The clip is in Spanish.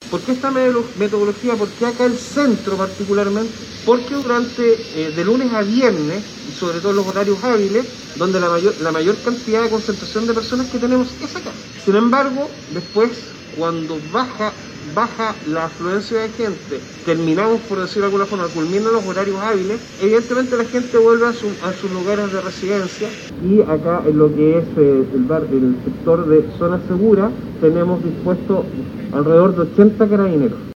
¿Por qué esta metodología? ¿Por qué acá el centro particularmente? Porque durante de lunes a viernes, y sobre todo en los horarios hábiles, donde la mayor cantidad de concentración de personas que tenemos es acá. Sin embargo, después, cuando baja la afluencia de gente, terminamos, por decirlo de alguna forma, culminan los horarios hábiles, evidentemente la gente vuelve a sus lugares de residencia, y acá en lo que es el sector de zona segura tenemos dispuesto alrededor de 80 carabineros.